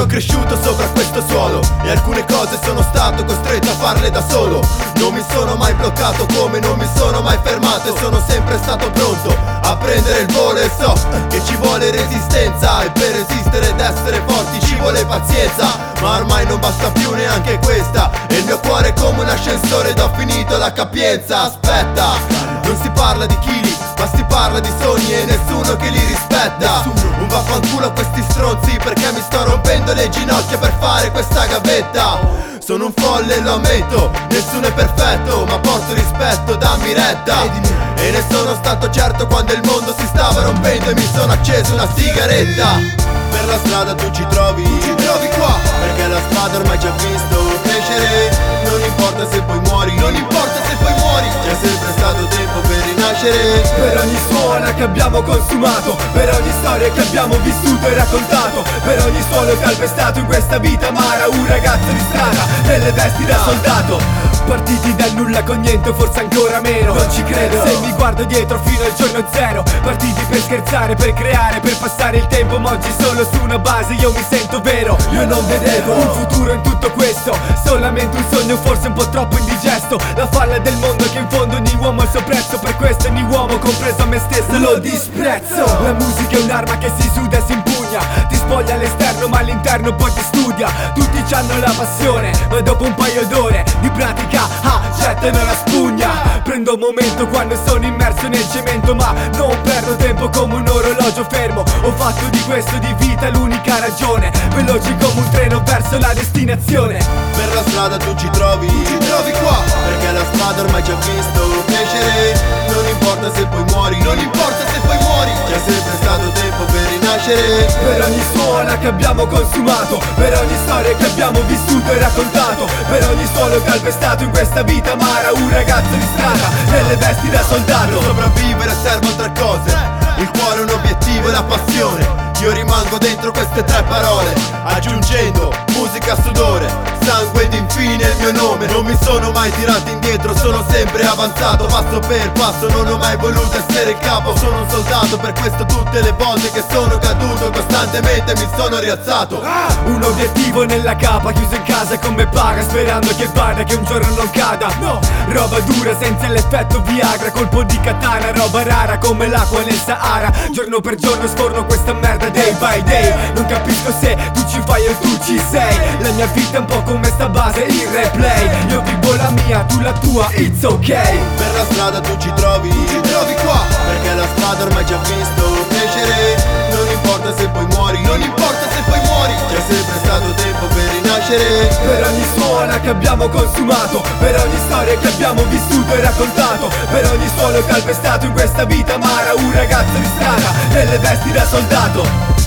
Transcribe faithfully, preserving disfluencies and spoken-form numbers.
Sono cresciuto sopra questo suolo e alcune cose sono stato costretto a farle da solo. Non mi sono mai bloccato come non mi sono mai fermato, e sono sempre stato pronto a prendere il volo. E so che ci vuole resistenza, e per resistere ed essere forti ci vuole pazienza. Ma ormai non basta più neanche questa, e il mio cuore è come un ascensore ed ho finito la capienza. Aspetta, non si parla di chili, ma si parla di sogni e nessuno che li rispetta. Un vaffanculo a questi stronzi, perché mi sto rompendo le ginocchia per fare questa gavetta. Sono un folle, lo ammetto, nessuno è perfetto, ma porto rispetto, dammi retta. E ne sono stato certo quando il mondo si stava rompendo e mi sono acceso una sigaretta. Per la strada tu ci trovi, ci trovi qua, perché la strada ormai ci ha visto crescere. Non importa se poi muori, non importa se poi muori, c'è sempre stato tempo per rinascere. Per ogni suona che abbiamo consumato, per ogni storia che abbiamo vissuto e raccontato, per ogni suono calpestato in questa vita amara, un ragazzo di strada, nelle vesti da soldato. Partiti dal nulla con niente, forse ancora meno, non ci credo se mi guardo dietro fino al giorno zero. Partiti per scherzare, per creare, per passare il tempo, ma oggi solo su una base io mi sento vero. Io non vedevo un futuro in tutto questo, solamente un sogno forse un po' troppo indigesto. La falla del mondo che in fondo ogni uomo ha il suo prezzo, per questo ogni uomo compreso me stesso lo disprezzo. La musica è un'arma che si suda e si impugna, ti spoglia all'esterno ma all'interno poi ti studia. Tutti c'hanno la passione, ma dopo un paio d'ore di pratica ah, gettano la spugna. Prendo un momento quando sono immerso nel cemento, ma non perdo tempo come un orologio fermo. Ho fatto di questo di vita l'unica ragione, veloce come un treno verso la destinazione. Per la strada tu ci trovi, ci trovi qua, perché la strada ormai ci ha visto crescere. Non importa se poi muori, non importa se poi muori, c'è sempre stato tempo per rinascere. Per ogni suona che abbiamo consumato, per ogni storia che abbiamo vissuto e raccontato, per ogni suono calpestato in questa vita amara, un ragazzo di strada, nelle vesti da soldato. Per sopravvivere servono tre cose: il cuore, un obiettivo e la passione. Io rimango dentro queste tre parole, aggiungendo musica, sudore, sangue ed infine il mio nome. Non mi sono mai tirato indietro, sono sempre avanzato, passo per passo, non ho mai voluto essere il capo. Sono un soldato, per questo tutte le volte che sono caduto costantemente mi sono rialzato. Un obiettivo nella capa, chiuso in casa con me paga, sperando che vada, che un giorno non cada. No, roba dura senza l'effetto Viagra, colpo di katana, roba rara come l'acqua nel Sahara. Giorno per giorno scorno questa merda day by day, non capisco se tu ci fai o tu ci sei. La mia vita è un po' come sta base in replay, io vivo la mia, tu la tua, it's ok. Per la strada tu ci trovi, ci trovi qua, perché la strada ormai ci ha visto crescere. Non importa se poi muori, non importa se poi muori, c'è sempre stato tempo per rinascere. Per ogni suona che abbiamo consumato, per ogni storia che abbiamo vissuto e raccontato, per ogni suono calpestato in questa vita amara, un ragazzo di strada, nelle vesti da soldato.